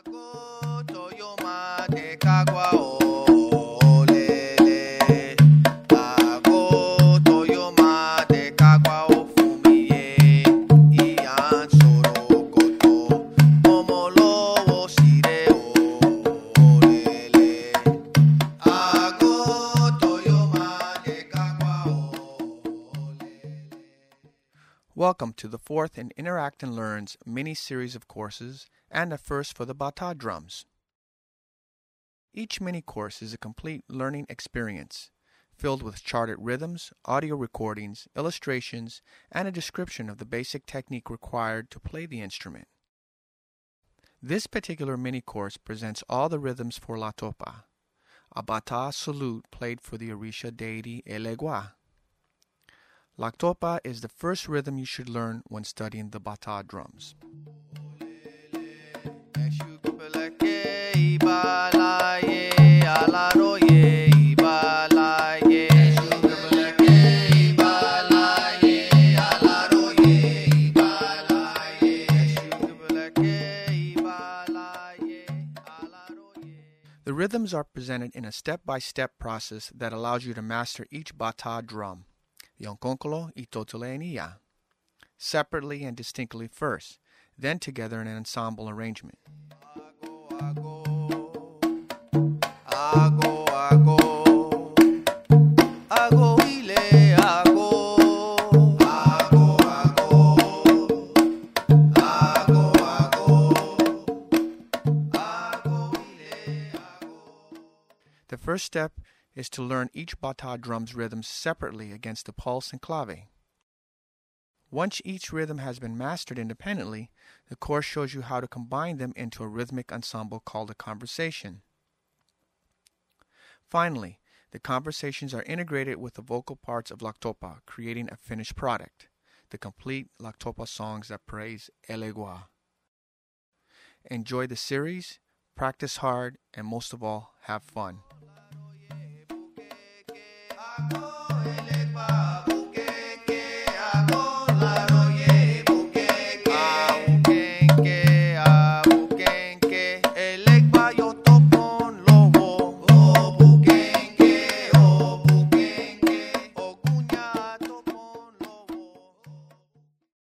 Welcome to the fourth in Interact and Learn's mini-series of courses and a first for the Bata drums. Each mini-course is a complete learning experience filled with charted rhythms, audio recordings, illustrations, and a description of the basic technique required to play the instrument. This particular mini-course presents all the rhythms for La Topa, a Bata salute played for the Orisha deity Elegua. La Topa is the first rhythm you should learn when studying the Bata drums. The rhythms are presented in a step-by-step process that allows you to master each Bata drum, Yonkonkolo, Itotole, and Iya, separately and distinctly first, then together in an ensemble arrangement. The first step is to learn each Bata drum's rhythms separately against the pulse and clave. Once each rhythm has been mastered independently, the course shows you how to combine them into a rhythmic ensemble called a conversation. Finally, the conversations are integrated with the vocal parts of La Topa, creating a finished product, the complete La Topa songs that praise Elegua. Enjoy the series, practice hard, and most of all, have fun.